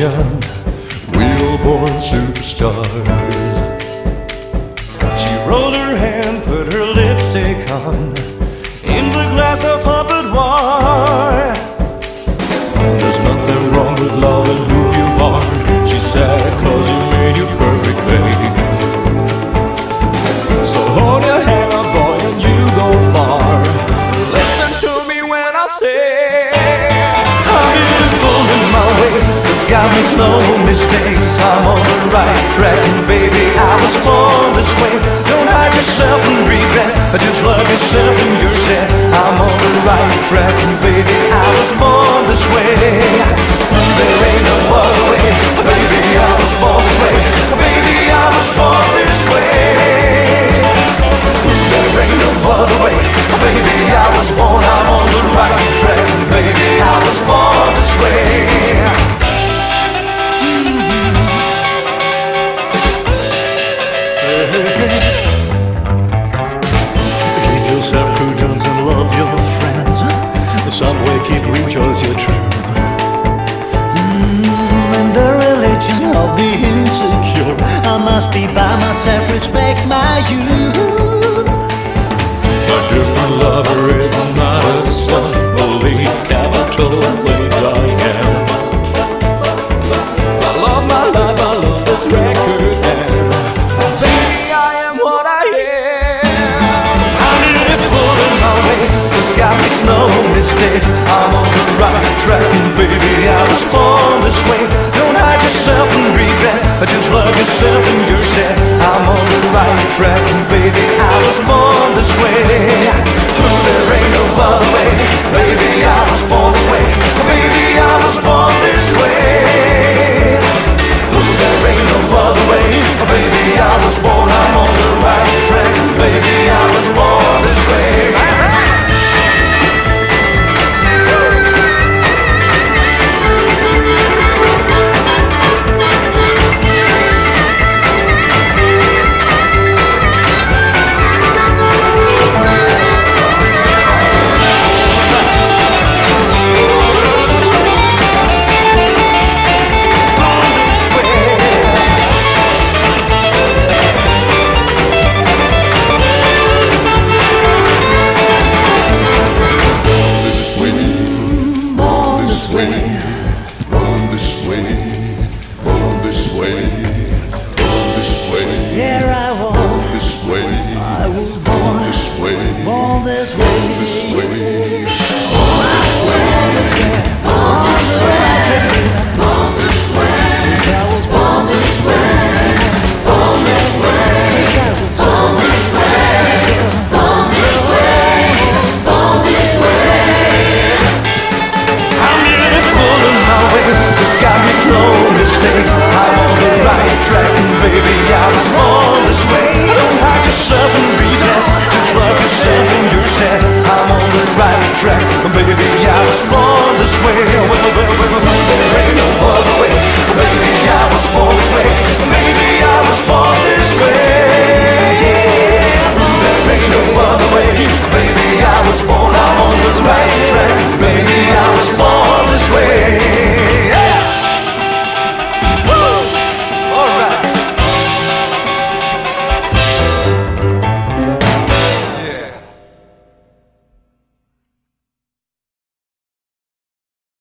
generation, real born superstars. She rolled her hand, put her lipstick on, in the glass of her boudoir. There's nothing wrong with loving who you are, she said, 'cause you made you perfect, baby. So hold your hand up, boy, and you go far. Listen to me when I say I'm beautiful in my way, 'cause God makes no mistakes. I'm on the right track, and baby, I was born this way. Don't hide yourself and regret, just love yourself and you're set. I'm on the right track, and baby, I was born this way. There ain't no other way, baby, I was born this way. Baby, I was born this way. There ain't no other way, baby, I was born. I'm on the right track, and baby, I was born this way. Give yourself prudence and love your friends. Subway, keep rejoice, you're true. And the religion of the insecure, I must be by myself, respect my youth. A different lover is not a son, believe capital H-I-M. I love my life, I love this record, and baby, I am what I am. I'm beautiful in my way, 'cause God makes no mistakes. I'm on the right track, and baby, I was born this way. Don't hide yourself and regret, just love yourself and you're set. I'm on the right track,